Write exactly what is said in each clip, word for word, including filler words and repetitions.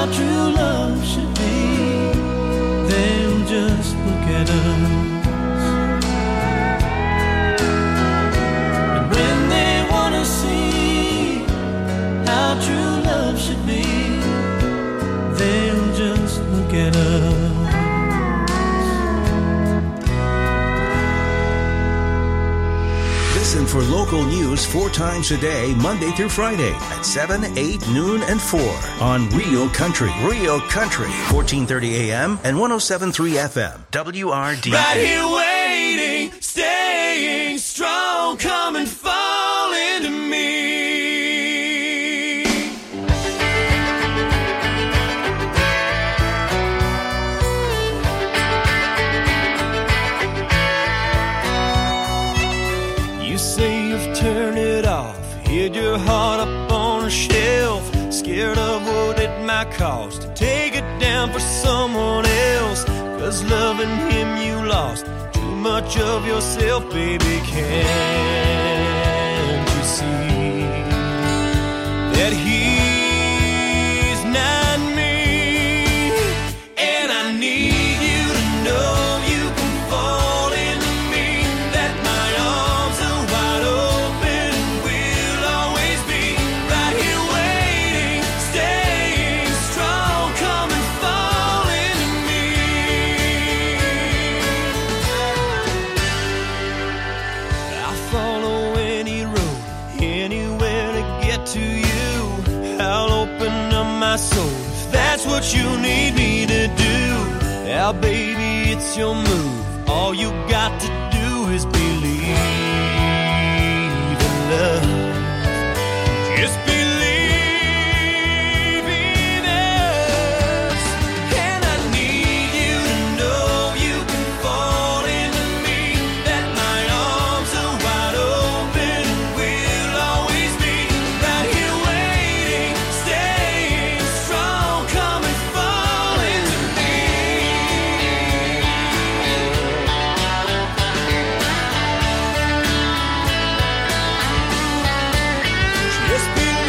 how true love should be, then just look at us. And when they want to see how true love should be, they'll just look at us. Listen for local news four times a day, Monday through Friday at seven, eight, noon, and four on Real Country. Real Country, fourteen thirty A M and one oh seven point three F M, W R D A. Right here waiting, staying strong, come and fall into me. Turn it off, hid your heart up on a shelf, scared of what it might cost to take it down for someone else. Cause loving him you lost too much of yourself, baby. Can't you see that he's not me? And I need you to know you can fall into me, that my arms are wide open. Soul, if that's what you need me to do, now baby it's your move. All you got to do is believe in love. Just believe in us. And I need you to know you can fall into me, that my arms are wide open and we'll always be right here waiting, staying strong. Come and fall into me. Just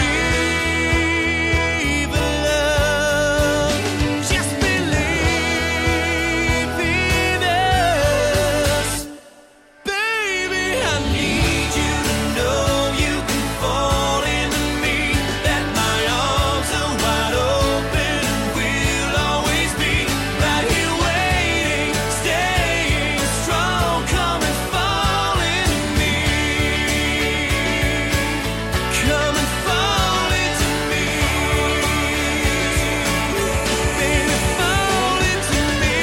believe in love. Just believe in us. Baby, I need you to know you can fall into me, that my arms are wide open and we'll always be right here waiting, staying strong. Come and fall into me. Come and fall into me. Baby, fall into me.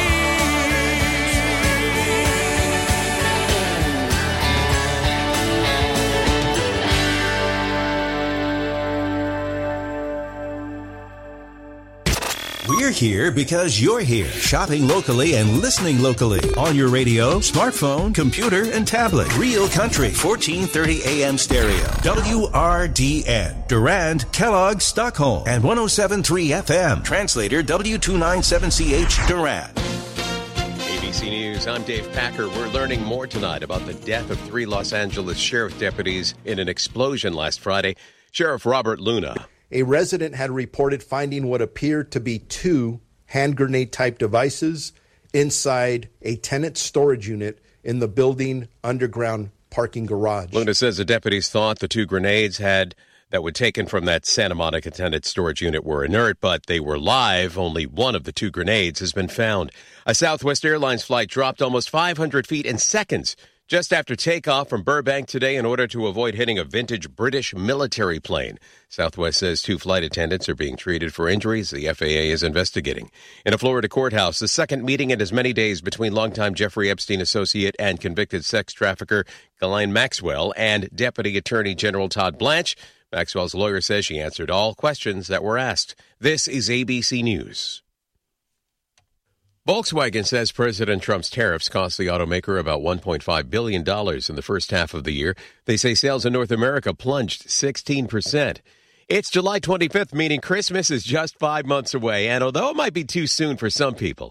We're here because you're here, shopping locally and listening locally on your radio, smartphone, computer, and tablet. Real Country, fourteen thirty A M stereo, W R D N, Durand, Kellogg, Stockholm, and one oh seven point three F M. Translator W two ninety-seven C H, Durand. A B C News, I'm Dave Packer. We're learning more tonight about the death of three Los Angeles sheriff deputies in an explosion last Friday. Sheriff Robert Luna. A resident had reported finding what appeared to be two hand grenade-type devices inside a tenant storage unit in the building underground parking garage. Luna says the deputies thought the two grenades had that were taken from that Santa Monica tenant storage unit were inert, but they were live. Only one of the two grenades has been found. A Southwest Airlines flight dropped almost five hundred feet in seconds just after takeoff from Burbank today in order to avoid hitting a vintage British military plane. Southwest says two flight attendants are being treated for injuries the F A A is investigating. In a Florida courthouse, the second meeting in as many days between longtime Jeffrey Epstein associate and convicted sex trafficker Ghislaine Maxwell and Deputy Attorney General Todd Blanche. Maxwell's lawyer says she answered all questions that were asked. This is A B C News. Volkswagen says President Trump's tariffs cost the automaker about one point five billion dollars in the first half of the year. They say sales in North America plunged sixteen percent. It's July twenty-fifth, meaning Christmas is just five months away, and although it might be too soon for some people,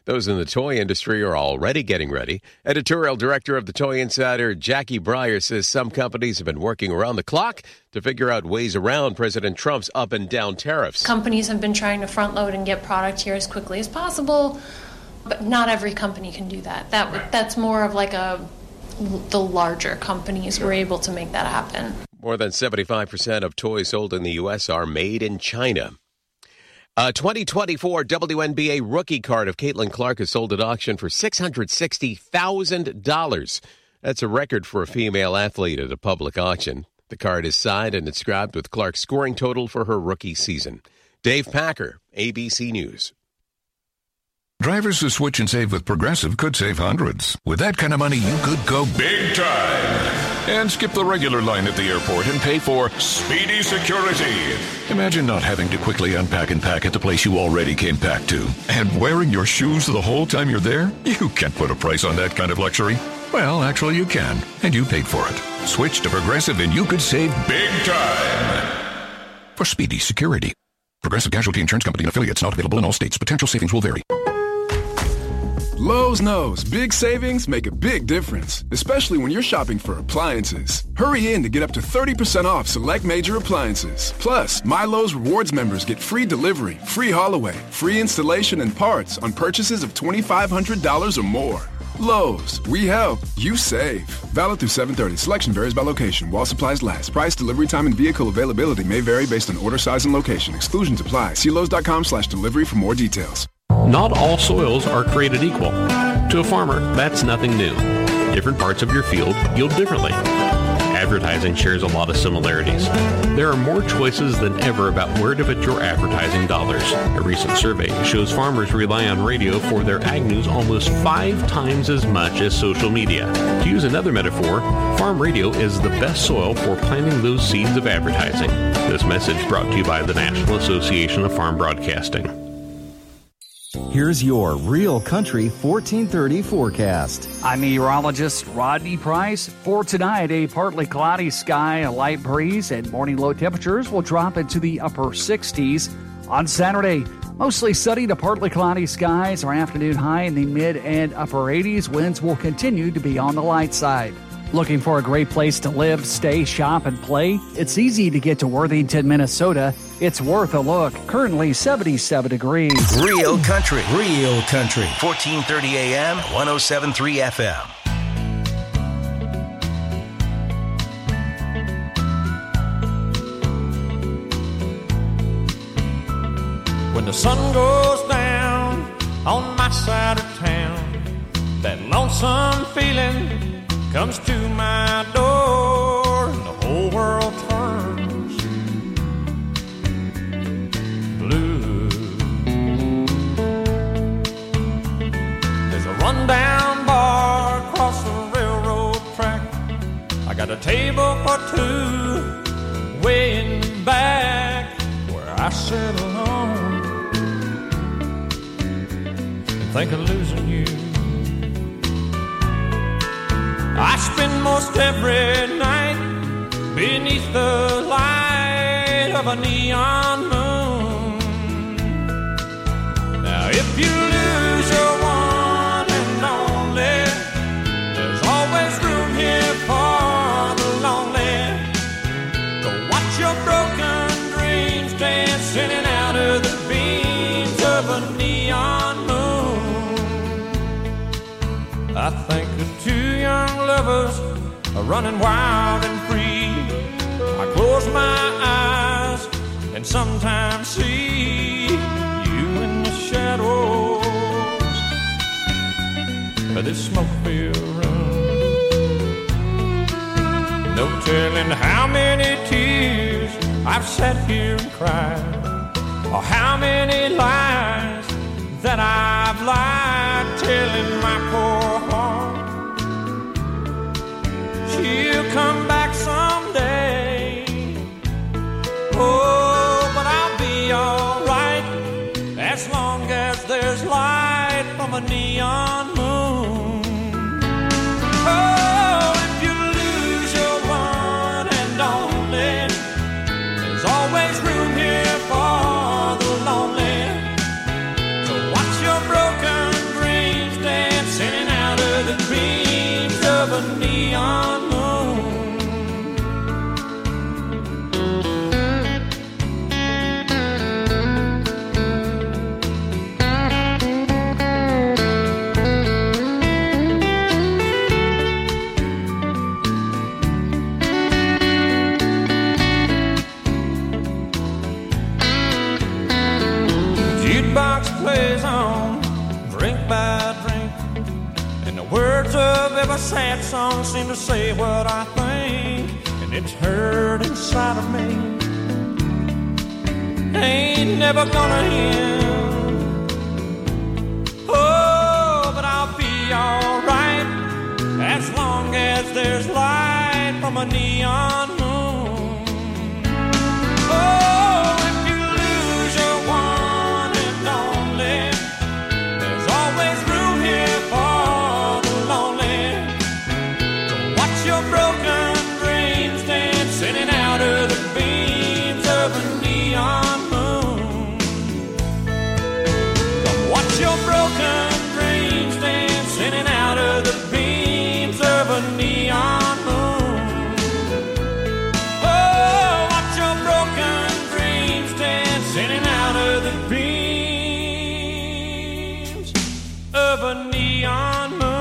Those in the toy industry are already getting ready. Editorial director of the Toy Insider, Jackie Breyer, says some companies have been working around the clock to figure out ways around President Trump's up and down tariffs. Companies have been trying to front load and get product here as quickly as possible, but not every company can do that. That right. That's more of like a the larger companies sure. were able to make that happen. More than seventy-five percent of toys sold in the U S are made in China. A twenty twenty-four W N B A rookie card of Caitlin Clark is sold at auction for six hundred sixty thousand dollars. That's a record for a female athlete at a public auction. The card is signed and inscribed with Clark's scoring total for her rookie season. Dave Packer, A B C News. Drivers who switch and save with Progressive could save hundreds. With that kind of money, you could go big time and skip the regular line at the airport and pay for speedy security. Imagine not having to quickly unpack and pack at the place you already came packed to. And wearing your shoes the whole time you're there? You can't put a price on that kind of luxury. Well, actually you can, and you paid for it. Switch to Progressive and you could save big time for speedy security. Progressive Casualty Insurance Company and affiliates, not available in all states. Potential savings will vary. Lowe's knows big savings make a big difference, especially when you're shopping for appliances. Hurry in to get up to thirty percent off select major appliances. Plus, My Lowe's Rewards members get free delivery, free haul away, free installation and parts on purchases of twenty-five hundred dollars or more. Lowe's, we help, you save. Valid through seven thirty. Selection varies by location. While supplies last. Price, delivery time, and vehicle availability may vary based on order size and location. Exclusions apply. See Lowe's.com slash delivery for more details. Not all soils are created equal. To a farmer, that's nothing new. Different parts of your field yield differently. Advertising shares a lot of similarities. There are more choices than ever about where to put your advertising dollars. A recent survey shows farmers rely on radio for their ag news almost five times as much as social media. To use another metaphor, farm radio is the best soil for planting those seeds of advertising. This message brought to you by the National Association of Farm Broadcasting. Here's your Real Country fourteen thirty forecast. I'm meteorologist Rodney Price. For tonight, a partly cloudy sky, a light breeze, and morning low temperatures will drop into the upper sixties. On Saturday, mostly sunny to partly cloudy skies. Our afternoon high in the mid and upper eighties. Winds will continue to be on the light side. Looking for a great place to live, stay, shop, and play? It's easy to get to Worthington, Minnesota. It's worth a look. Currently seventy-seven degrees. Real Country. Real Country. fourteen thirty A M, one oh seven point three F M. When the sun goes down on my side of town, that lonesome feeling comes to my door and the whole world turns blue. There's a rundown bar across the railroad track. I got a table for two way in the back where I sit alone and think of losing you. I spend most every night beneath the light of a neon moon. Now if you lose your one and only, there's always room here for the lonely. Go watch your broken dreams dance in and out of the beams of a neon moon. I think of two young lovers are running wild and free. I close my eyes and sometimes see you in the shadows of this smoke-filled room. No telling how many tears I've sat here and cried, or how many lies that I've lied, telling my poor heart she'll come back someday. Oh, but I'll be alright as long as there's light from a neon moon. Oh, if you lose your one and only, there's always room here for the lonely. So watch your broken dreams jukebox plays on, drink by drink, and the words of every sad song seem to say what I think, and it's hurt inside of me. Ain't never gonna end. Oh, but I'll be alright as long as there's light from a neon moon. Oh, if you lose your one and only, there's always room here for the lonely. So watch your broken dreams dancing out of the beams of a neon moon. So watch your broken dreams dancing out of the beams of a neon moon. Oh, watch your broken dreams dancing out of the beams of a neon moon.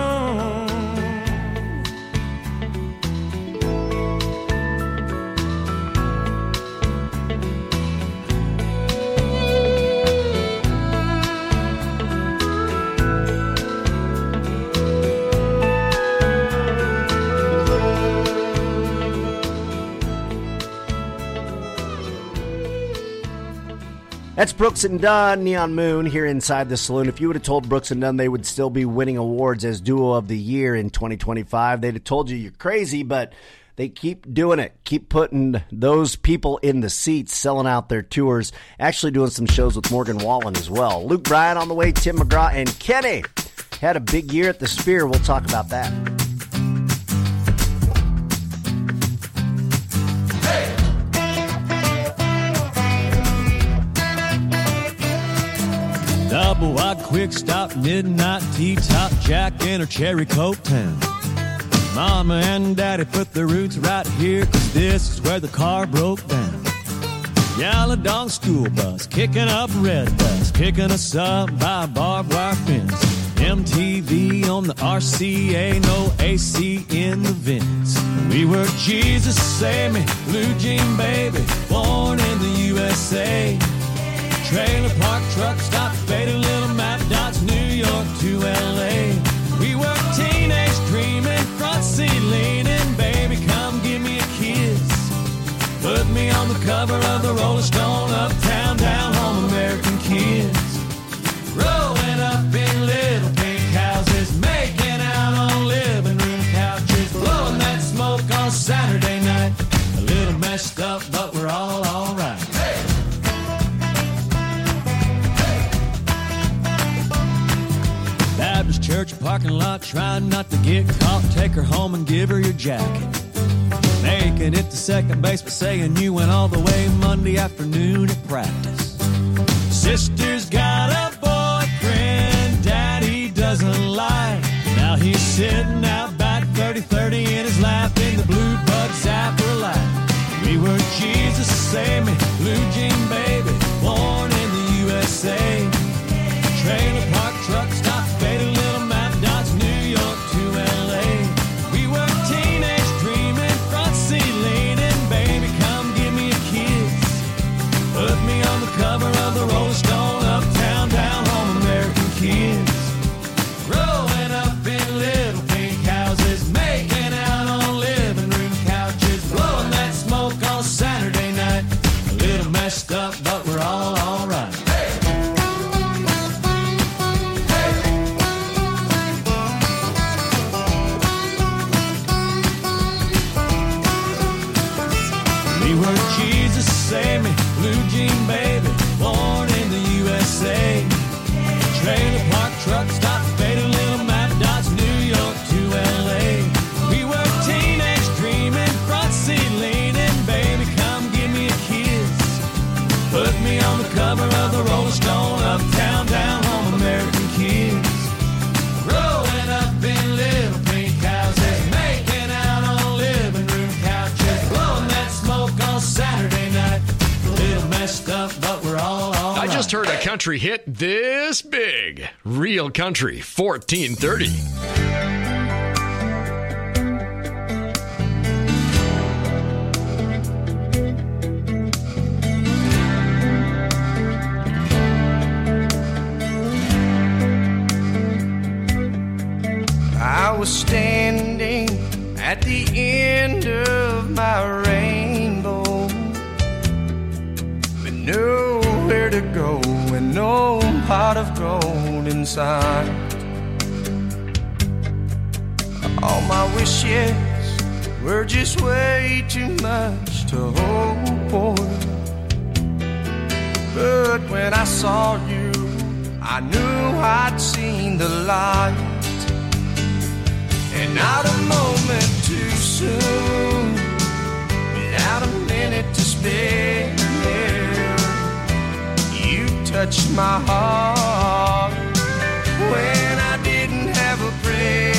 That's Brooks and Dunn, Neon Moon, here inside the saloon. If you would have told Brooks and Dunn they would still be winning awards as Duo of the Year in twenty twenty-five, they'd have told you you're crazy, but they keep doing it. Keep putting those people in the seats, selling out their tours, actually doing some shows with Morgan Wallen as well. Luke Bryan on the way, Tim McGraw, and Kenny had a big year at the Sphere. We'll talk about that. Double wide quick stop, midnight tea top, Jack in her cherry coke town. Mama and Daddy put their roots right here, cause this is where the car broke down. Yellow dog school bus, kicking up red dust, picking us up by a barbed wire fence. M T V on the R C A, no A C in the vents. We were Jesus Save Me, Blue Jean Baby, born in the U S A. Trailer park, truck stop, faded little map dots, New York to L A. We were teenage dreaming, front seat leaning, baby, come give me a kiss. Put me on the cover of the Rolling Stone, uptown, down home, American kids. Growing up in little pink houses, making out on living room couches, blowing that smoke on Saturday night. A little messed up, but we're all alright. Baptist church parking lot, trying not to get caught. Take her home and give her your jacket. Making it to second base, but saying you went all the way Monday afternoon at practice. Sister's got a boyfriend Daddy doesn't like. Now he's sitting out back, thirty thirty in his lap, in the blue bug zapper light. We were Jesus Save Me, Blue Jean Baby, born in the U S A. Trailer park, truck stop, faded little map dots, New York to L A. We were teenage dreaming, front seat leaning, baby, come give me a kiss. Put me on the cover of the Rolling Stone, uptown, down home, American kids. Growing up in little pink houses, making out on living room couches, blowing that smoke on Saturday night. A little messed up, but we're all alright. We were Jesus Save Me, Blue Jean Baby, born in the U S A. Trailer park, truck stop, faded little map dots, New York to L A. We were teenage dreaming, front seat leaning, baby, come give me a kiss. Put me on the cover of the Rolling Stone, uptown, down home, American kids. Growing up in little pink houses, making out on living room couches, blowing that smoke on Saturday night. A little messed up, but we're all all I just heard a country hit this big. Real Country fourteen thirty. was standing at the end of my rainbow, with nowhere to go and no pot of gold inside. All my wishes were just way too much to hope for. But when I saw you, I knew I'd seen the light. And not a moment too soon, without a minute to spare, you touched my heart when I didn't have a prayer.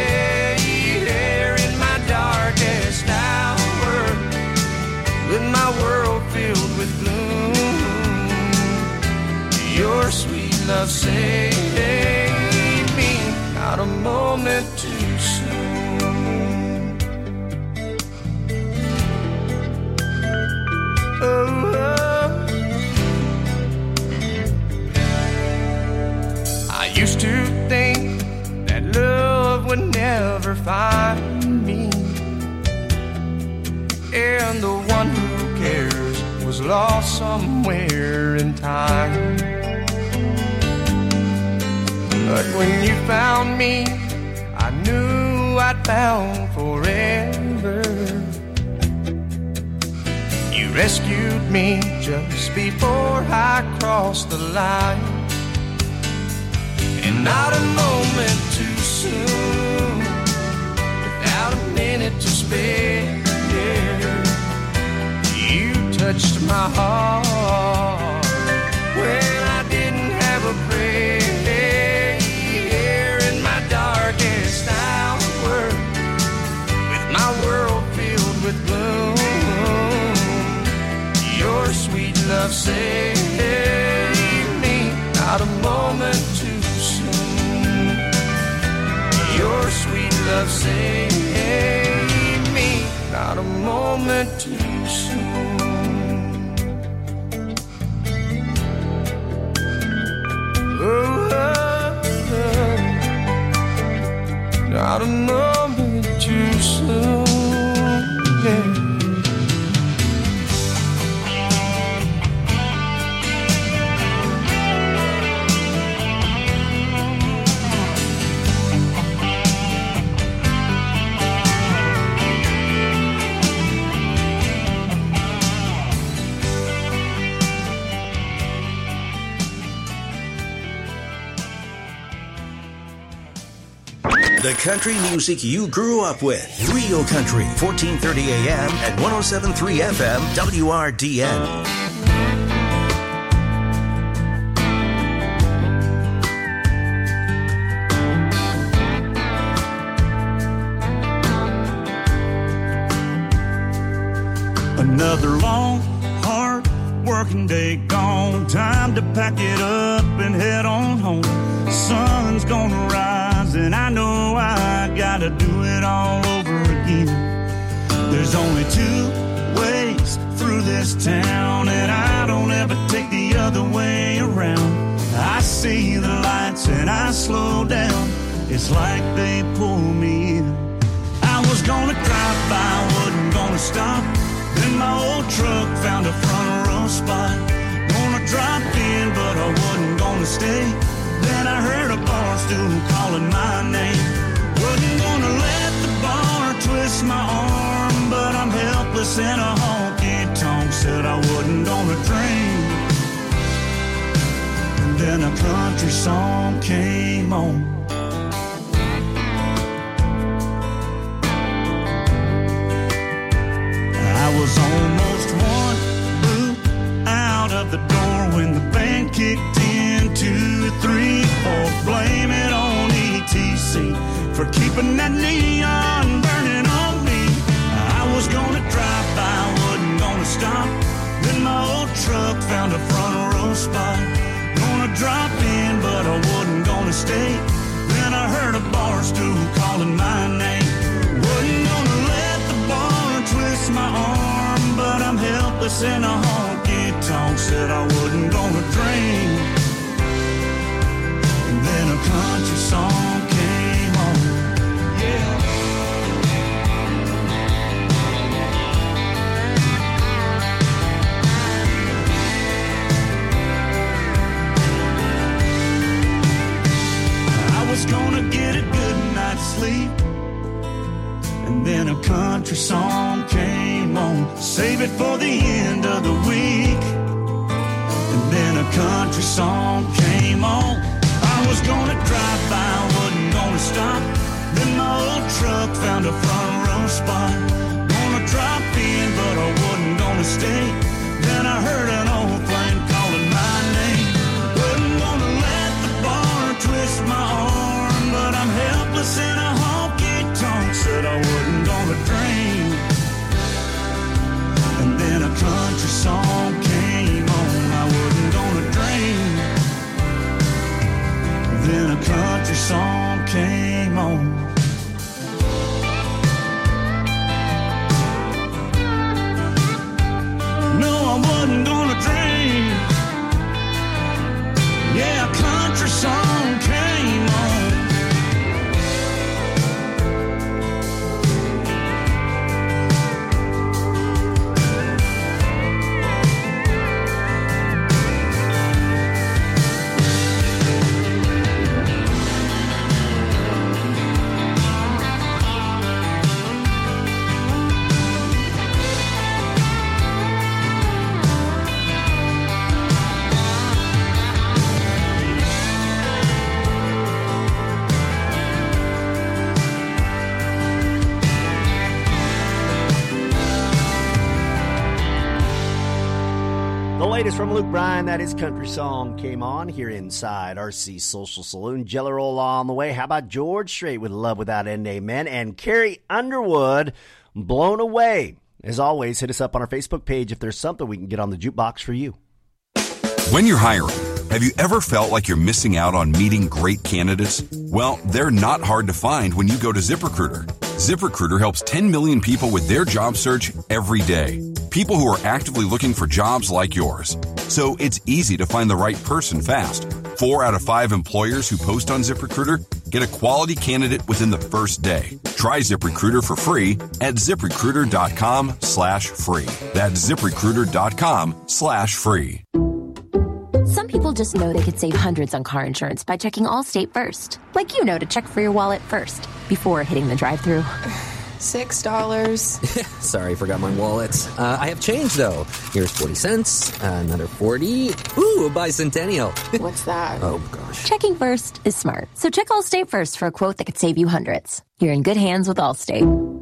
In my darkest hour, with my world filled with gloom, your sweet love saved me, not a moment too soon. Oh, oh. I used to think that love would never find me, and the one who cares was lost somewhere in time. But when you found me, I knew I'd found forever. You rescued me just before I crossed the line. And not a moment too soon, without a minute to spare, you touched my heart when I didn't have a prayer. In my darkest hour, with my world filled with gloom, your sweet love saved me, not a moment too soon. Your sweet love saved me, not a moment too soon. Oh, oh, oh. Not a moment too soon. Yeah. The country music you grew up with. Real Country, fourteen thirty A M and one oh seven point three F M, W R D N. Another long, hard working day gone. Time to pack it up and head on home. Sun's gonna rise and I know I gotta do it all over again. There's only two ways through this town, and I don't ever take the other way around. I see the lights and I slow down. It's like they pull me in. I was gonna drive by, wasn't gonna stop. Then my old truck found a front row spot. Gonna drop in, but I wasn't gonna stay. Then I heard a bar stool calling my name. Wasn't gonna let the bar twist my arm, but I'm helpless in a honky-tonk. Said I wasn't gonna drink. And then a country song came on. I was almost one boot out of the door when the band kicked in. Two, three, four, blame it on E T C for keeping that neon burning on me. I was gonna drive by, wasn't gonna stop. Then my old truck found a front row spot. Gonna drop in, but I wasn't gonna stay. Then I heard a bar stool calling my name. Wasn't gonna let the bar twist my arm, but I'm helpless in a honky-tonk. Said I wasn't gonna drink. And then a country song came on. sleep. And then a country song came on. Save it for the end of the week. And then a country song came on. I was gonna drive by, wasn't gonna stop. Then my old truck found a front row spot. Gonna drop in, but I wasn't gonna stay. Then I heard an old flame calling my name. Wasn't gonna let the bar twist my arm, but I'm helpless in a honky tonk. Said I wasn't gonna drink. And then a country song came on. I wasn't gonna drink. Then a country song came on. No, I wasn't gonna drink. Yeah, a country song came on. Latest from Luke Bryan, that is Country Song, came on here inside R C Social Saloon. Jelly Roll on the way. How about George Strait with Love Without End, Amen? And Carrie Underwood, Blown Away. As always, hit us up on our Facebook page if there's something we can get on the jukebox for you. When you're hiring, have you ever felt like you're missing out on meeting great candidates? Well, they're not hard to find when you go to ZipRecruiter. ZipRecruiter helps ten million people with their job search every day. People who are actively looking for jobs like yours. So it's easy to find the right person fast. Four out of five employers who post on ZipRecruiter get a quality candidate within the first day. Try ZipRecruiter for free at ZipRecruiter.com slash free. That's ZipRecruiter.com slash free. Some people just know they could save hundreds on car insurance by checking Allstate first. Like you know to check for your wallet first before hitting the drive-thru. Six dollars. Sorry, forgot my wallet. Uh, I have change, though. Here's forty cents, uh, another forty. Ooh, a bicentennial. What's that? Oh, gosh. Checking first is smart. So check Allstate first for a quote that could save you hundreds. You're in good hands with Allstate.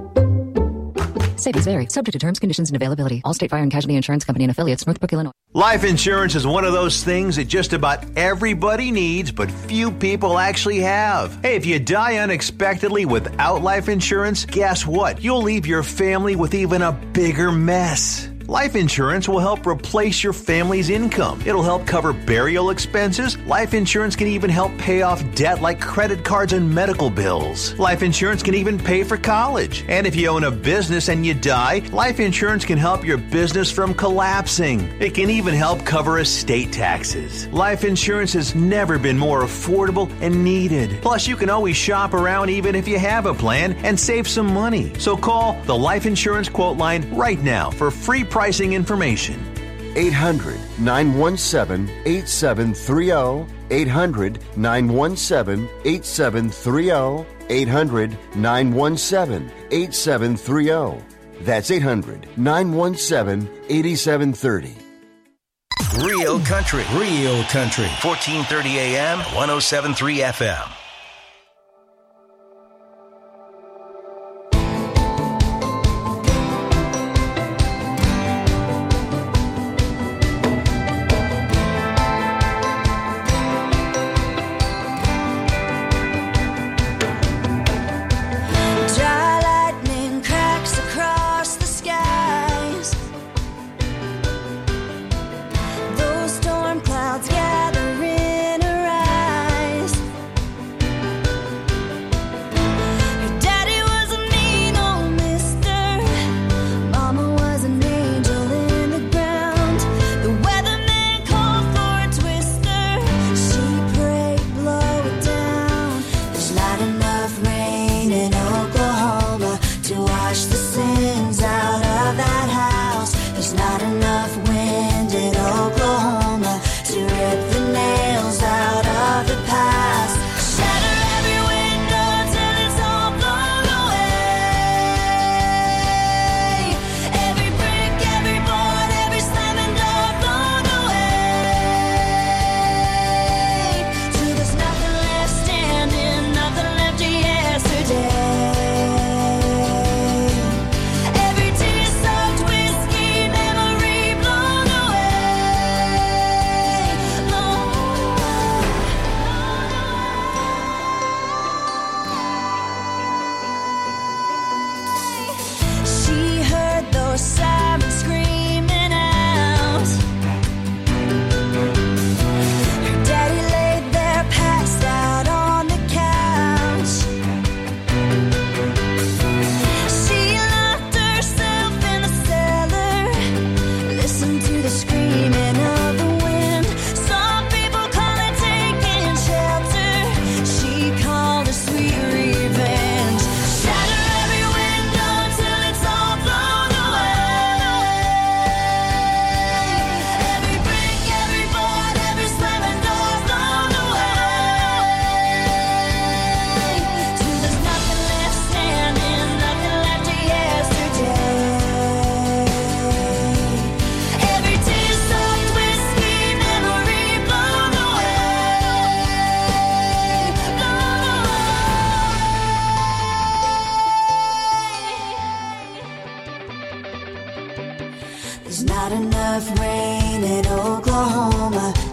Savings vary. Subject to terms, conditions, and availability. Allstate Fire and Casualty Insurance Company and affiliates, Northbrook, Illinois. Life insurance is one of those things that just about everybody needs, but few people actually have. Hey, if you die unexpectedly without life insurance, guess what? You'll leave your family with even a bigger mess. Life insurance will help replace your family's income. It'll help cover burial expenses. Life insurance can even help pay off debt like credit cards and medical bills. Life insurance can even pay for college. And if you own a business and you die, life insurance can help your business from collapsing. It can even help cover estate taxes. Life insurance has never been more affordable and needed. Plus, you can always shop around even if you have a plan and save some money. So call the Life Insurance Quote Line right now for free pricing information. eight hundred, nine one seven, eight seven three zero. eight hundred, nine one seven, eight seven three zero. eight hundred, nine one seven, eight seven three zero. That's eight hundred, nine one seven, eight seven three zero. Real country. Real country. fourteen thirty A M, one oh seven point three F M.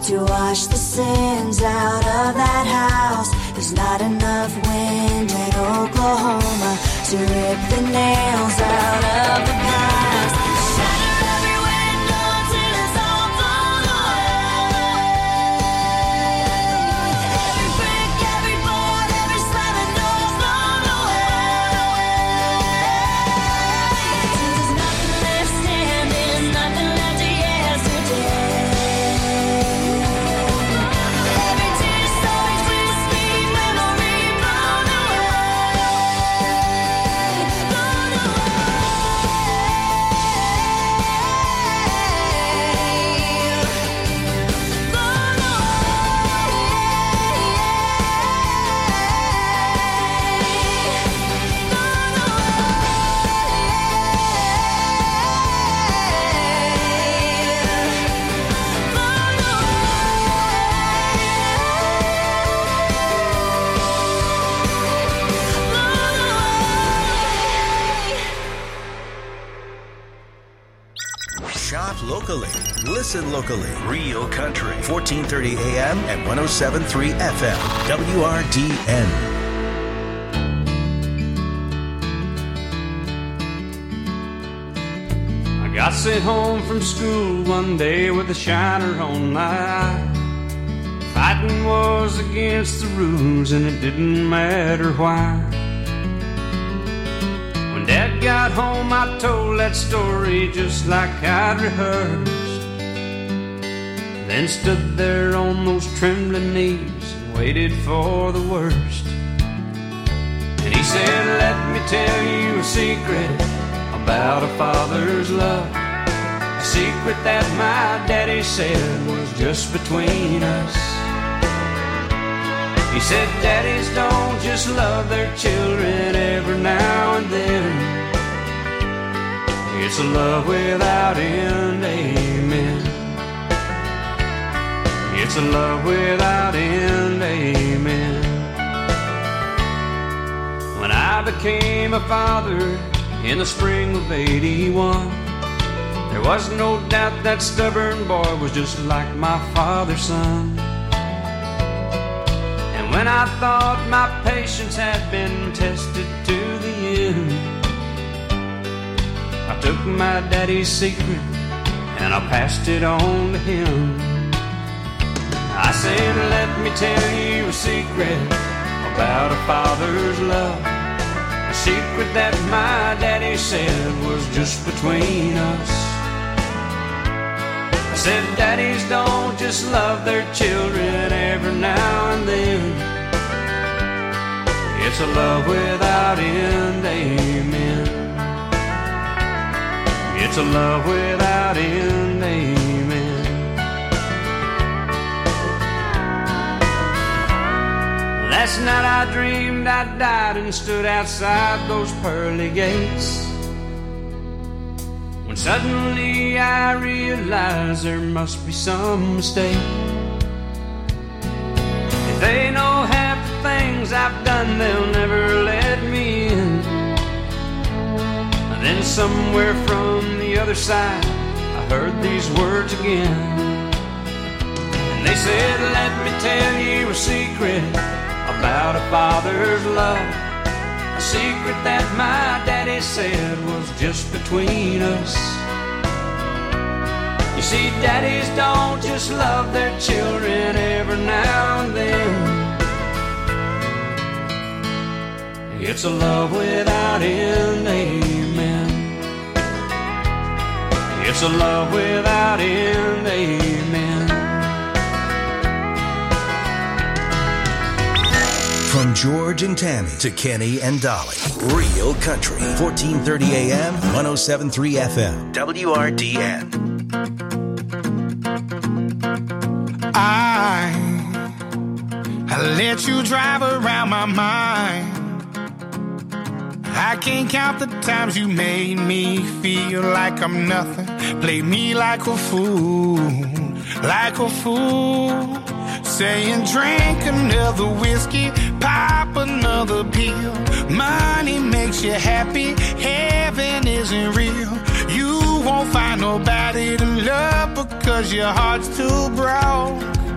to wash the sins out of that house. There's not enough wind in Oklahoma to rip the nails out of the past. Shatter every window till it's all blown away. Every brick, every board, every slamming door's blown away. Till there's nothing left standing, nothing left of yesterday. Every tear so crispy, memory blown Shop locally. Listen locally. Real Country. fourteen thirty A M and one oh seven point three F M. W R D N. I got sent home from school one day with a shiner on my eye. Fighting was against the rules and it didn't matter why. When Dad got home I told that story just like I'd rehearsed. Then stood there on those trembling knees and waited for the worst. And he said, let me tell you a secret about a father's love. A secret that my daddy said was just between us. He said daddies don't just love their children every now and then. It's a love without end, amen. It's a love without end, amen. When I became a father in the spring of eighty-one, there was no doubt that stubborn boy was just like my father's son. And when I thought my patience had been tested to the end, I took my daddy's secret and I passed it on to him. I said, let me tell you a secret about a father's love. A secret that my daddy said was just between us. I said, daddies don't just love their children every now and then. It's a love without end, amen. It's a love without end, amen. Last night I dreamed I died and stood outside those pearly gates, when suddenly I realized there must be some mistake. If they know half the things I've done, they'll never let me in. And then somewhere from the other side I heard these words again. And they said, let me tell you a secret about a father's love. A secret that my daddy said was just between us. You see, daddies don't just love their children every now and then. It's a love without end, amen. It's a love without end, amen. From George and Tammy to Kenny and Dolly. Real Country. fourteen thirty A M, one oh seven point three F M. W R D N. I, I let you drive around my mind. I can't count the times you made me feel like I'm nothing. Played me like a fool, like a fool. Saying drink another whiskey, pop another pill. Money makes you happy, heaven isn't real. You won't find nobody to love because your heart's too broke.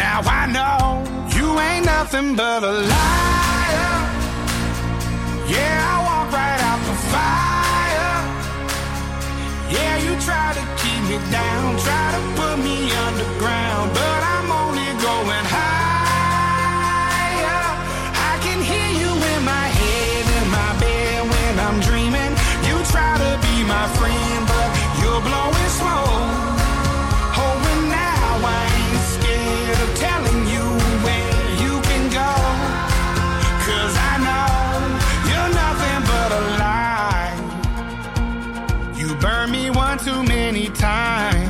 Now I know you ain't nothing but a liar. Yeah, I walk right out the fire. Yeah, you try to keep me down, try to put me underground, but I'm only going higher. I can hear you in my head, in my bed when I'm dreaming. You try to be my friend, but you're blowing smoke. Oh, and now I ain't scared of telling you where you can go, 'cause I know you're nothing but a lie. You burned me one too many times,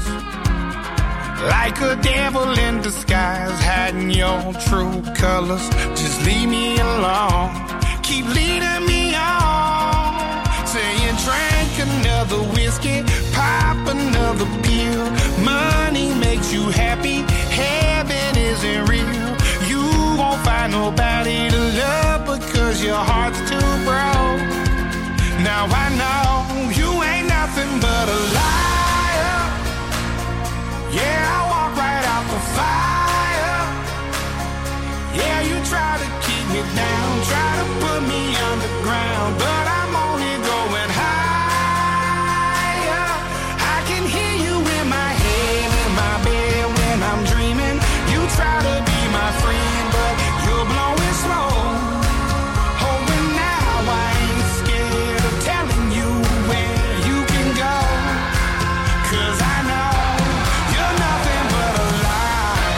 like a devil in disguise, hiding your true colors. Just leave me alone, keep leading me on, saying drink another whiskey, pop another pill. Money makes you happy, heaven isn't real. You won't find nobody to love because your heart's too broke. Now I know you ain't nothing but a liar. Yeah, I walk right out the fire. Yeah, you try to keep me down, try to put me underground, but I'm only going higher. I can hear you in my head, in my bed when I'm dreaming. You try to be my friend, but you're blowing smoke. Oh, and now I ain't scared of telling you where you can go, 'cause I know you're nothing but a lie.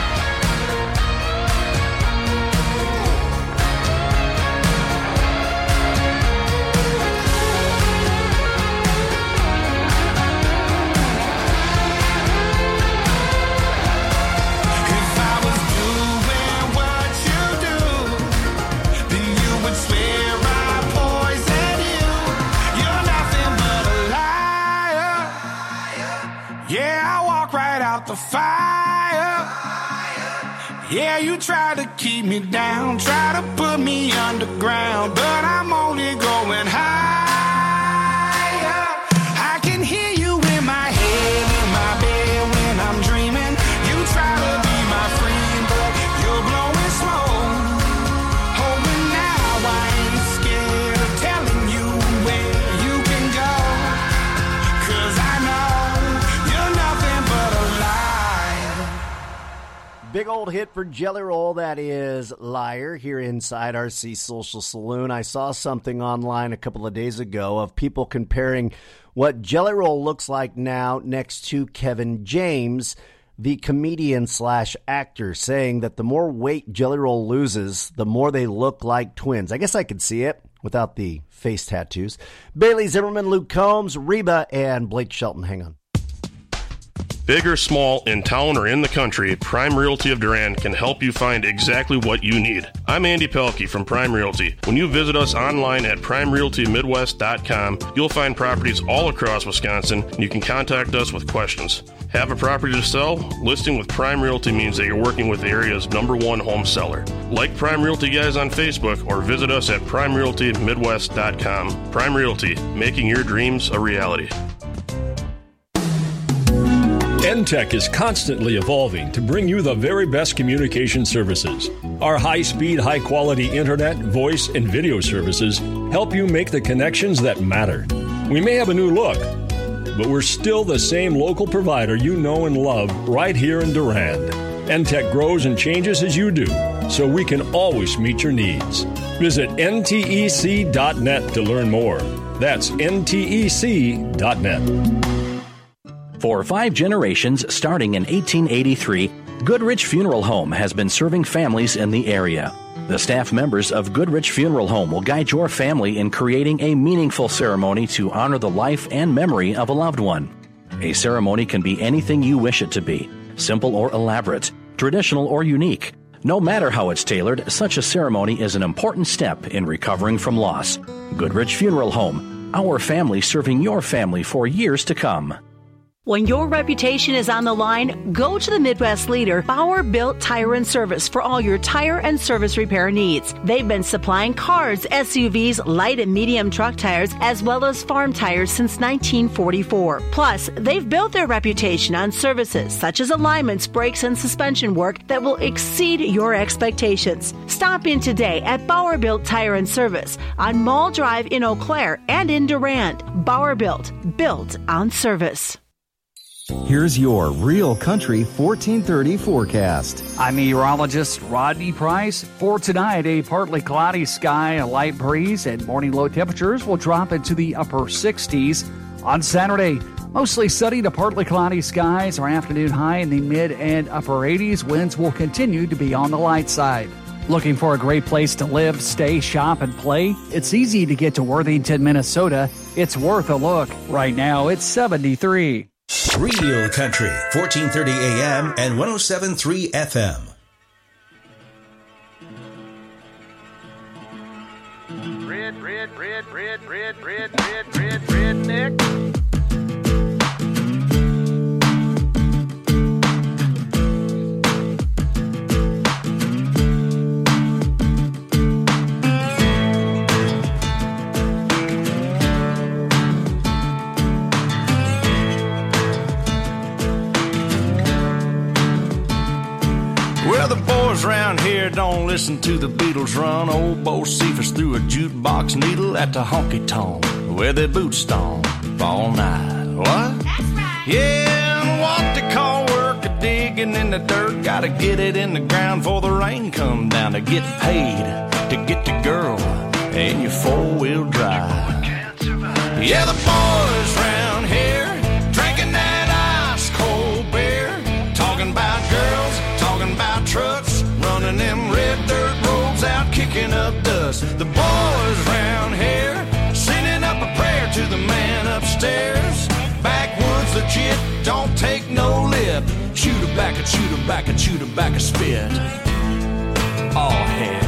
If I was doing what you do, then you would swear I poisoned you. You're nothing but a liar. Yeah, I walk right out the fire. Yeah, you try to keep me down, try to put me underground, but I'm only going higher. I can hear you in my head, in my bed when I'm dreaming. You try to be my friend, but you're blowing smoke. Oh, and now I ain't scared of telling you where you can go, 'cause I know you're nothing but a lie. Big old hit for Jelly Roll, that is Liar, here inside R C Social Saloon. I saw something online a couple of days ago of people comparing what Jelly Roll looks like now next to Kevin James, the comedian slash actor, saying that the more weight Jelly Roll loses, the more they look like twins. I guess I could see it without the face tattoos. Bailey Zimmerman, Luke Combs, Reba, and Blake Shelton. Hang on. Big or small, in town or in the country, Prime Realty of Durand can help you find exactly what you need. I'm Andy Pelkey from Prime Realty. When you visit us online at prime realty midwest dot com, you'll find properties all across Wisconsin, and you can contact us with questions. Have a property to sell? Listing with Prime Realty means that you're working with the area's number one home seller. Like Prime Realty Guys on Facebook or visit us at prime realty midwest dot com. Prime Realty, making your dreams a reality. N Tech is constantly evolving to bring you the very best communication services. Our high-speed, high-quality internet, voice, and video services help you make the connections that matter. We may have a new look, but we're still the same local provider you know and love right here in Durand. N Tech grows and changes as you do, so we can always meet your needs. Visit N T E C dot net to learn more. That's N T E C dot net. For five generations, starting in eighteen eighty-three, Goodrich Funeral Home has been serving families in the area. The staff members of Goodrich Funeral Home will guide your family in creating a meaningful ceremony to honor the life and memory of a loved one. A ceremony can be anything you wish it to be, simple or elaborate, traditional or unique. No matter how it's tailored, such a ceremony is an important step in recovering from loss. Goodrich Funeral Home, our family serving your family for years to come. When your reputation is on the line, go to the Midwest leader, Bauer Built Tire and Service, for all your tire and service repair needs. They've been supplying cars, S U Vs, light and medium truck tires, as well as farm tires since nineteen forty-four. Plus, they've built their reputation on services such as alignments, brakes, and suspension work that will exceed your expectations. Stop in today at Bauer Built Tire and Service on Mall Drive in Eau Claire and in Durand. Bauer Built, built on service. Here's your Real Country fourteen thirty forecast. I'm meteorologist Rodney Price. For tonight, a partly cloudy sky, a light breeze, and morning low temperatures will drop into the upper sixties. On Saturday, mostly sunny to partly cloudy skies, our afternoon high in the mid and upper eighties. Winds will continue to be on the light side. Looking for a great place to live, stay, shop, and play? It's easy to get to Worthington, Minnesota. It's worth a look. Right now, it's seventy-three. Real Country, fourteen thirty A M and one oh seven point three F M. Red, red, red, red, red, red, red, red, redneck. Well, the boys around here don't listen to the Beatles run. Old Bo Cephas threw a jukebox needle at the honky-tonk where they boot stomp all night. What? That's right. Yeah, and what they call work a digging in the dirt. Gotta get it in the ground before the rain come down to get paid, to get the girl and your four-wheel drive. Yeah, the boys around here drinking that ice-cold beer, talking about girls, talking about trucks, running them red dirt roads out, kicking up dust. The boys round here sending up a prayer to the man upstairs. Backwoods legit, don't take no lip. Chew tobacco, chew tobacco, chew tobacco, spit. Oh, heck.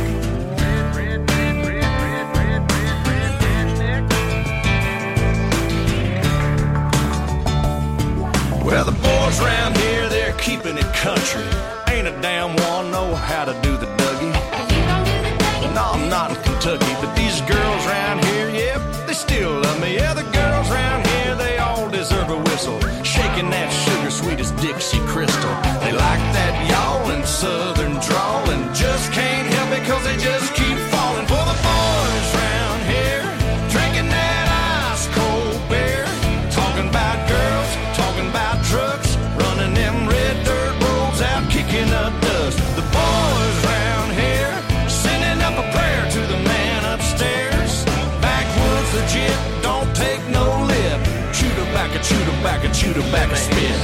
Well, the boys round here, they're keeping it country. Ain't a damn one know how to do the Dougie. No, I'm not in Kentucky, but these girls round here, yep, they still love me. Yeah, the girls round here, they all deserve a whistle. Shaking that sugar sweet as Dixie Crystal. They like that yawling southern drawl and just can't help it cause they just keep falling for the boys round here. Drinking that ice cold beer, talking about girls, talking about trucks, running them red dirt roads out, kicking up dust. The boys round here sending up a prayer to the man upstairs. Backwoods legit, don't take no lip. Chew tobacco, chew tobacco, chew tobacco, spit.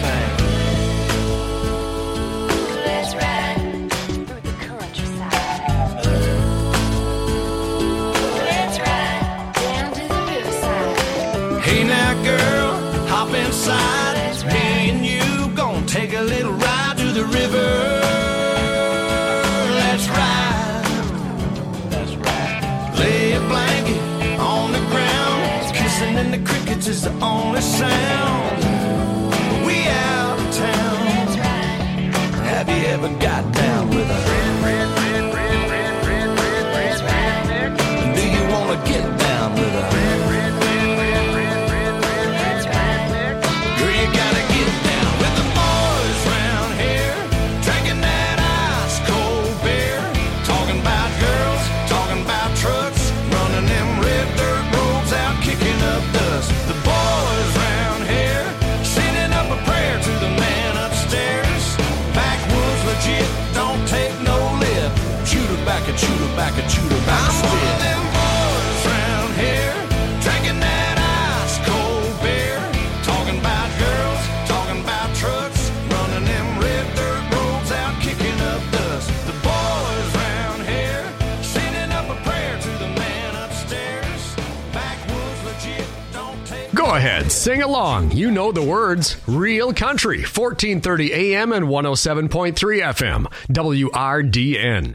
Let's ride through the countryside. Let's ride down to the riverside. Hey now girl, hop inside. Me and you gonna take a little ride to the river. Let's ride. That's right. Lay a blanket on the ground. Kissing in the crickets is the only sound. We out of town. Have you ever got down with a red, red, red, red, red, red, red, red, red? Do you wanna get down with a red, red, red, red, red, red, red, red? Girl, you gotta get down with the boys round here, drinking that ice cold beer, talking about girls, talking about trucks, running them red dirt roads out, kicking up dust. The boys round here sending up a prayer to the man upstairs. Backwoods legit, don't take no lip. Chew tobacco, chew tobacco, chew tobacco, spit. I'm one of them boys round here, drinking that ice cold beer, talking about girls, talking about trucks, running them red dirt roads out, kicking up dust. The boys round here sending up a prayer to the man upstairs. Backwoods legit, don't take. Go ahead, sing along. You know the words. Real Country, fourteen thirty A M and one oh seven point three F M, W R D N.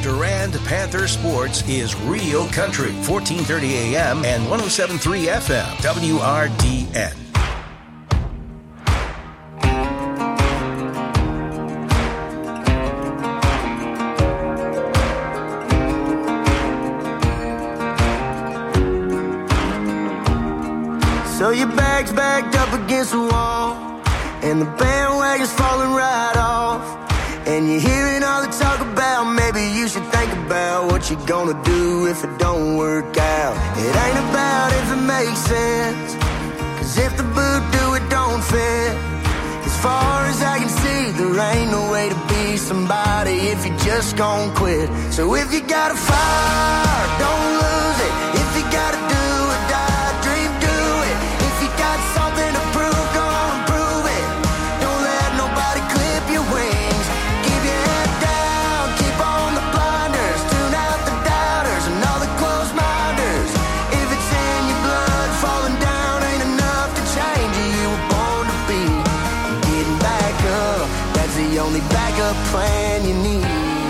Durand Panther Sports is Real Country, fourteen thirty A M and one oh seven point three F M, W R D N. So your bag's backed up against the wall, and the bandwagon's falling right off, and you're hearing all the talk about maybe you should think about what you're gonna do if it don't work out. It ain't about if it makes sense, cause if the boot do it don't fit. As far as I can see, there ain't no way to be somebody if you just gon' quit. So if you got a fire, don't lose it. If you gotta do or die, dream, do it. If you got something to prove, go on and prove it. Don't let nobody clip your wings. Keep your head down, keep on the blinders. Tune out the doubters and all the closed minders. If it's in your blood, falling down ain't enough to change you. You were born to be. And getting back up, that's the only backup plan you need.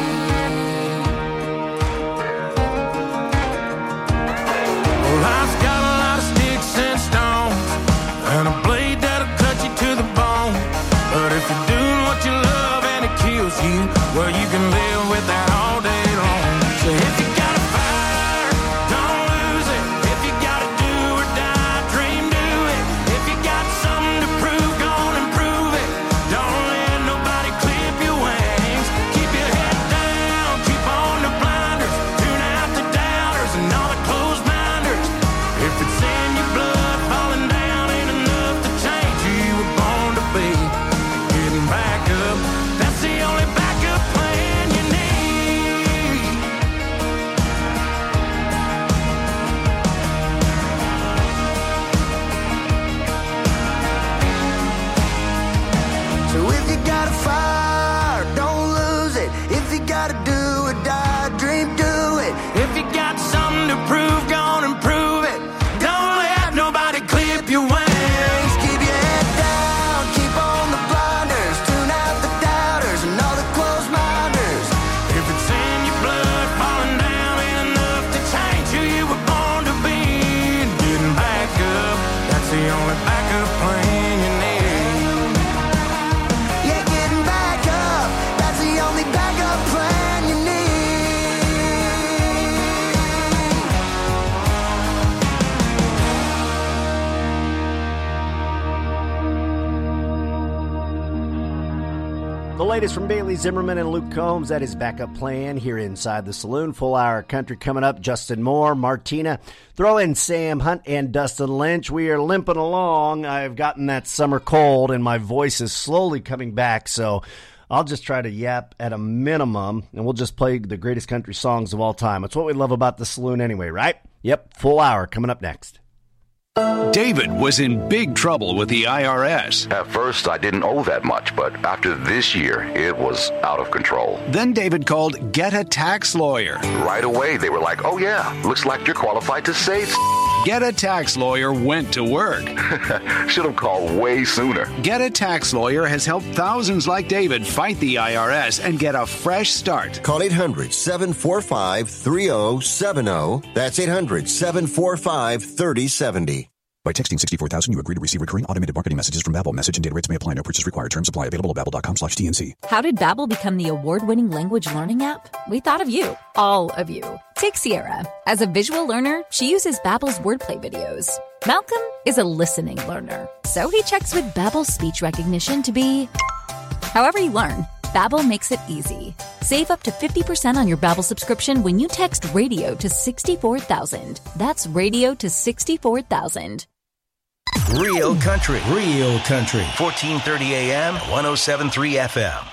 Life's got a lot of sticks and stones, and a blade that'll cut you to the bone. But if you're doing what you love and it kills you, well, you can live with that all day long. So if you got a fire, don't lose it. If you gotta do or die, dream, do it. If you got something to prove, go on and prove it. Don't let nobody clip your wings. Keep your head down, keep on the blinders. Tune out the doubters and all the closed minders. If it's in your blood, falling down ain't enough to change who you were born to be. Getting back up, that's the only backup plan you need. So if you got a fire, don't lose it. If you gotta do or die, dream, do it. If you got something to prove, go on and prove it. Don't let nobody clip your wings. Keep your head down, keep on the blinders. Tune out the doubters and all the closed minders. If it's in your blood, falling down ain't enough to change who you were born to be. And getting back up, that's the only backup plan you need. Yeah, getting back up, that's the only backup plan you need. The latest from Bailey Zimmerman and Luke Combs. That is backup plan here inside the saloon. Full hour country coming up. Justin Moore, Martina. Throw in Sam Hunt and Dustin Lynch. We are limping along. I've gotten that summer cold and my voice is slowly coming back. So I'll just try to yap at a minimum and we'll just play the greatest country songs of all time. It's what we love about the saloon anyway, right? Yep. Full hour coming up next. David was in big trouble with the I R S. At first, I didn't owe that much, but after this year, it was out of control. Then David called Get a Tax Lawyer. Right away, they were like, oh yeah, looks like you're qualified to save. Get a Tax Lawyer went to work. Should have called way sooner. Get a Tax Lawyer has helped thousands like David fight the I R S and get a fresh start. Call eight hundred, seven four five, three oh seven oh. That's eight hundred, seven four five, three oh seven oh. By texting sixty-four thousand, you agree to receive recurring automated marketing messages from Babbel. Message and data rates may apply. No purchase required. Terms apply. Available at babbel.com slash TNC. How did Babbel become the award-winning language learning app? We thought of you. All of you. Take Sierra. As a visual learner, she uses Babbel's wordplay videos. Malcolm is a listening learner, so he checks with Babbel's speech recognition to be... However you learn, Babbel makes it easy. Save up to fifty percent on your Babbel subscription when you text radio to sixty-four thousand. That's radio to sixty-four thousand. Real Country, Real Country, fourteen thirty A M, one oh seven point three F M.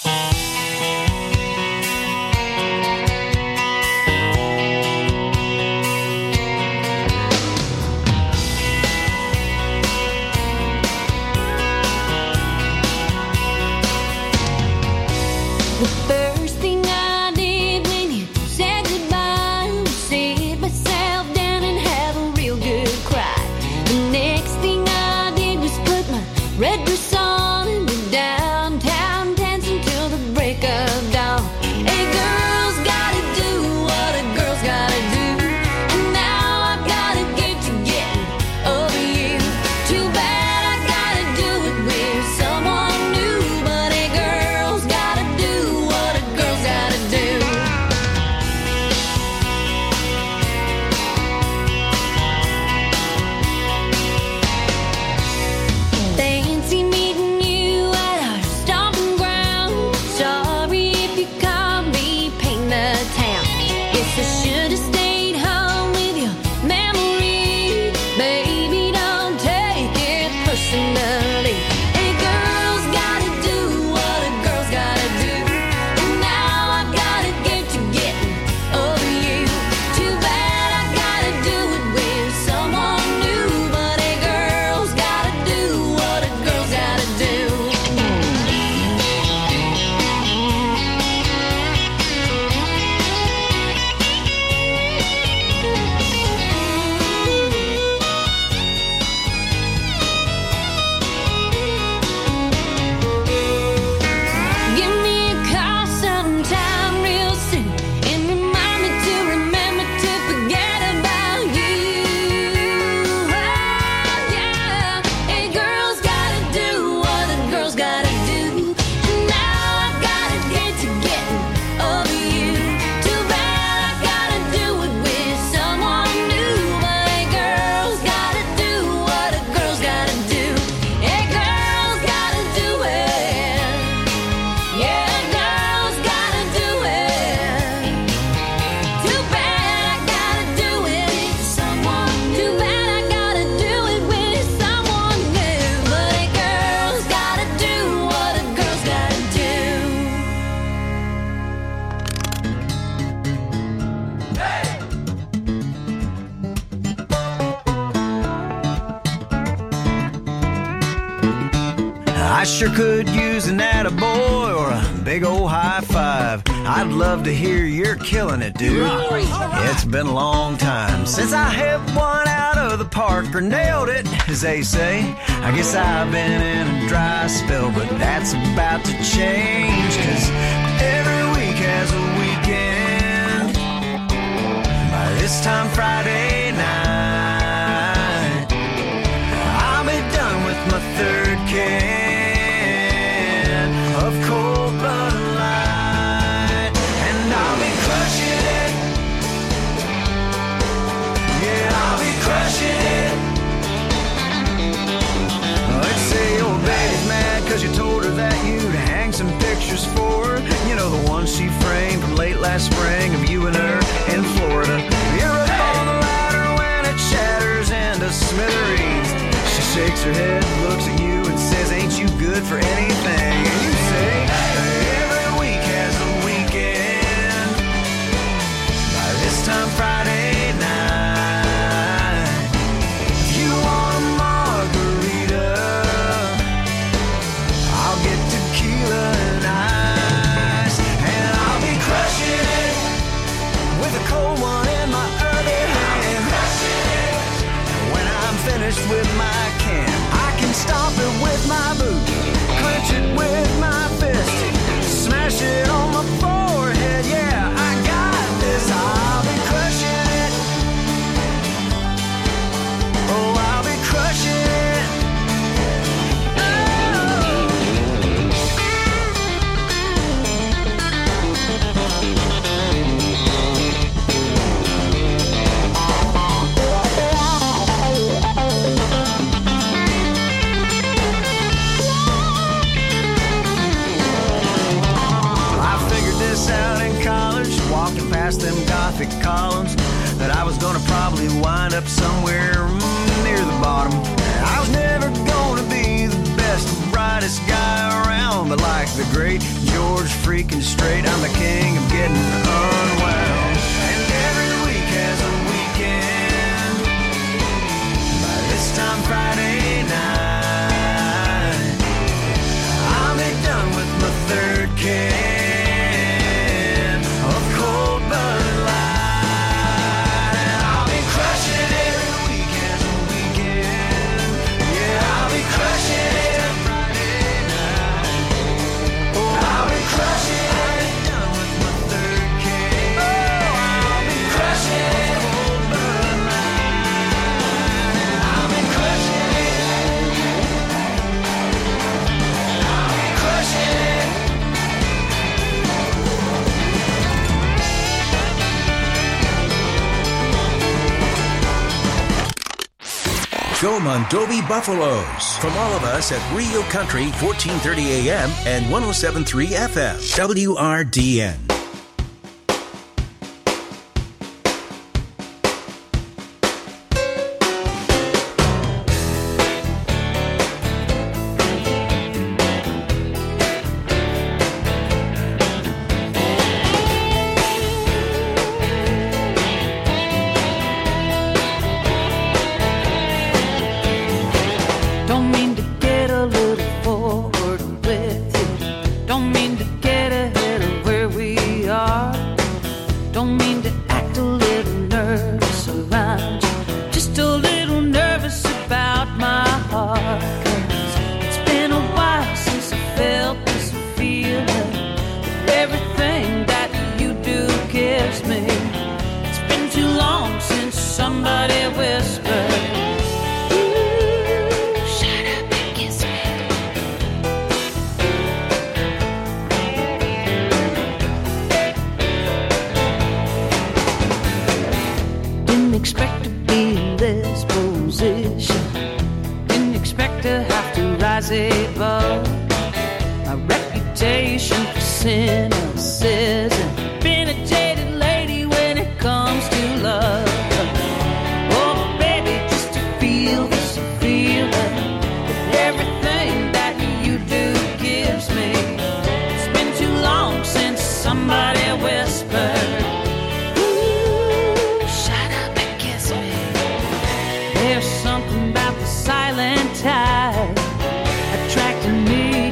The first thing I did when you said goodbye was sit myself down and have a real good cry. The next thing I did was put my red dress on and go downtown dancing till the break I sure could use an attaboy or a big old high five. I'd love to hear you're killing it, dude. It's been a long time since I hit one out of the park or nailed it, as they say. I guess I've been in a dry spell, but that's about to change, 'cause every week has a weekend. By this time Friday night, I'll be done with my third can of cold Bud Light, and I'll be crushing it. Yeah, I'll be crushing it. Let's say your baby's mad 'cause you told her that you'd hang some pictures for her. You know, the ones she framed from late last spring of you and her in Florida. You're up on the ladder when it shatters into smithereens. She shakes her head, looks at you and says, ain't you good for anything? And you say, every week has a weekend. By this time Friday night, if you want a margarita, I'll get tequila and ice, and I'll be crushing it with a cold one in my other hand. When I'm finished with my can, I can stomp it with my boot, clench it with my fist, smash it on my forehead. Yeah, I got this. I'll be crushing it. Oh, I'll be crushing it. Out in college, walking past them Gothic columns, that I was gonna probably wind up somewhere mm, near the bottom. I was never gonna be the best, brightest guy around, but like the great George freaking Strait, I'm the king of getting unwound. And every week has a weekend. By this time Friday night, I'll be done with my third can of cold Bud Light, and I'll be crushing it. Every week has a weekend. Yeah, I'll be crushing it Friday night. Oh, I'll be crushing it. Done with my third can. Oh, I'll be crushing it. Cold Bud Light, and I'll be crushing it. I'll be crushing it. Go Mondovi Buffaloes. From all of us at Real Country, fourteen thirty A M and one oh seven point three F M. W R D N. Don't mean to get a little forward with you. Don't mean to get ahead of where we are. Don't mean to act a little nervous around you. Just a little nervous about my heart. 'Cause it's been a while since I felt this feeling. That everything that you do gives me. It's been too long since somebody whispered. Expect to be in this position. Didn't expect to have to rise above my reputation for cynicism. Been a jaded lady when it comes to love. Oh, baby, just to feel this feeling that everything that you do gives me. It's been too long since somebody whispered. There's something about the silent tide attracting me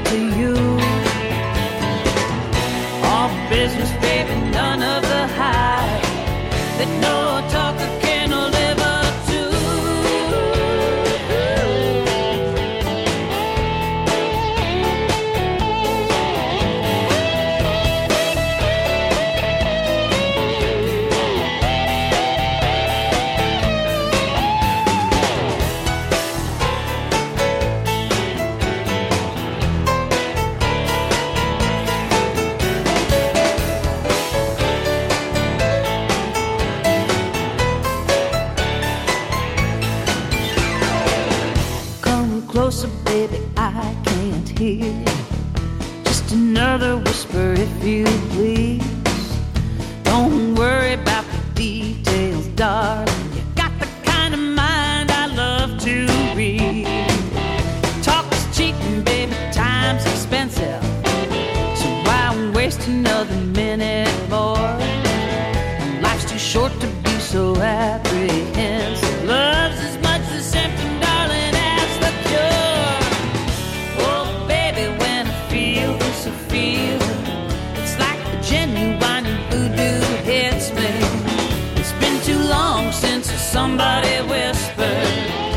closer, baby, I can't hear. Just another whisper, if you please. Don't worry about the details, darling. You got the kind of mind I love to read. Talk is cheating, baby, time's expensive. So why waste another minute more? Life's too short to be so apprehensive. Love's as much the symptom, darling, as the cure. Oh, baby, when I feel this, I feel it. It's like the genuine voodoo hits me. It's been too long since somebody whispered.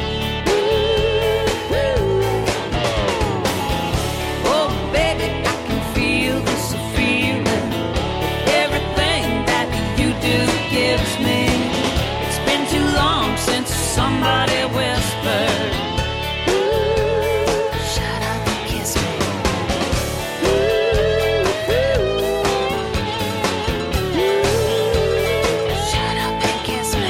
Oh, baby, I can feel this feeling. Everything that you do gives me. It's been too long since somebody whispered. Shut up and kiss me. Shut up and kiss me.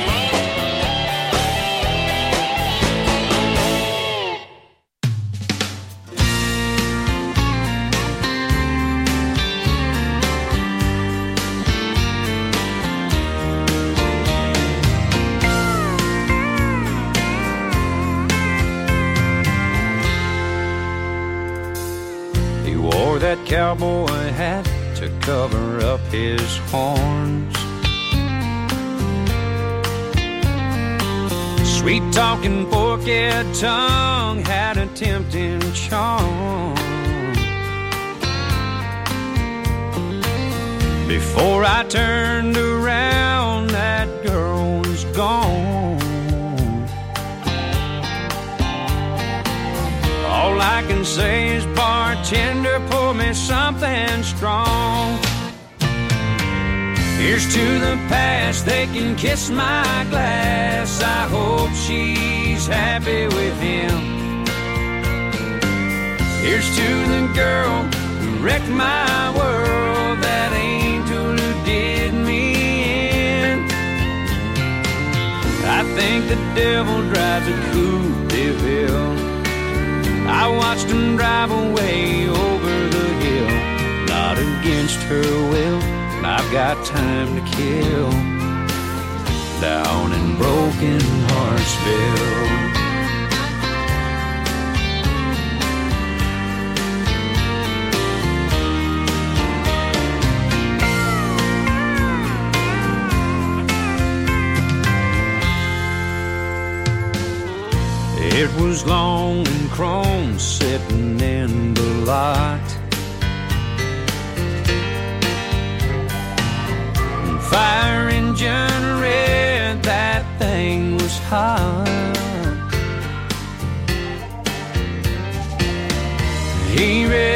He wore that cowboy hat to cover up his horns. Sweet talking forked tongue had a tempting charm. Before I turned around, that girl was gone. All I can say is, bartender, pour me something strong. Here's to the past, they can kiss my glass. I hope she's happy with him. Here's to the girl who wrecked my world, that angel who did me in. I think the devil drives a Coupe de Ville. I watched him drive away over the hill, not against her will. I've got time to kill down in Broken Heartsville. It was long and chrome sitting in the lot. Fire engine red, that thing was hot. He read